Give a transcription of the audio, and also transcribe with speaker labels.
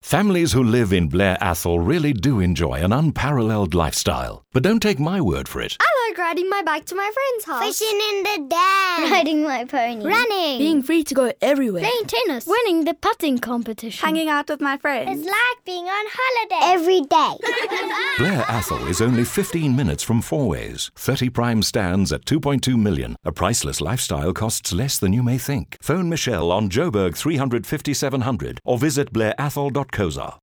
Speaker 1: Families who live in Blair Athol really do enjoy an unparalleled lifestyle. But don't take my word for it.
Speaker 2: I like riding my bike to my friend's house.
Speaker 3: Fishing in the dam.
Speaker 2: Riding my pony.
Speaker 3: Running.
Speaker 4: Being free to go everywhere.
Speaker 2: Playing tennis. Winning the putting competition.
Speaker 4: Hanging out with my friends.
Speaker 3: It's like being on holiday. Every day.
Speaker 1: Blair Athol is only 15 minutes from Fourways. 30 prime stands at 2.2 million. A priceless lifestyle costs less than you may think. Phone Michelle on Joburg 350 700 or visit blairathol.co.za.